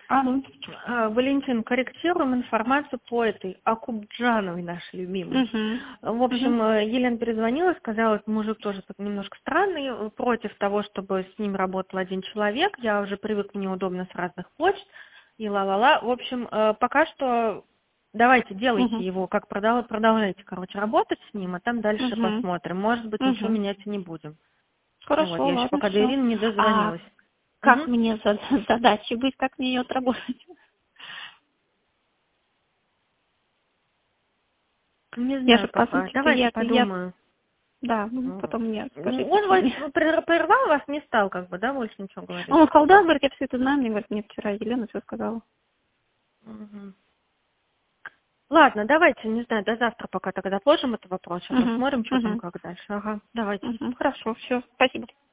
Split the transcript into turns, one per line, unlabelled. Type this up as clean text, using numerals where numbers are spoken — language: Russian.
Алло.
Валентин, корректируем информацию по этой Акубджановой, нашей любимой. В общем, Елена перезвонила, сказала, что мужик тоже так немножко странный, против того, чтобы с ним работал один человек. Я уже привыкла неудобно с разных почт и ла-ла-ла. В общем, пока что давайте делайте его, как продолжайте, короче, работать с ним, а там дальше посмотрим. Может быть, ничего менять и не будем.
Хорошо,
Вот, я еще
ладно,
пока до
все.
Ирины не дозвонилась.
Как мне задачей быть, как мне ее отработать?
Не
Я
знаю
же, по
пока.
сути,
Давайте подумаю.
Да, потом мне скажите.
Он вас прервал вас, не стал как бы, да, больше ничего говорить?
Он сказал, да, говорит, я все это знаю, мне говорит, мне вчера Елена все сказала.
Ладно, давайте, не знаю, до завтра пока тогда отложим этот вопрос, посмотрим, что там, как дальше. Ага, давайте.
Хорошо, все, спасибо.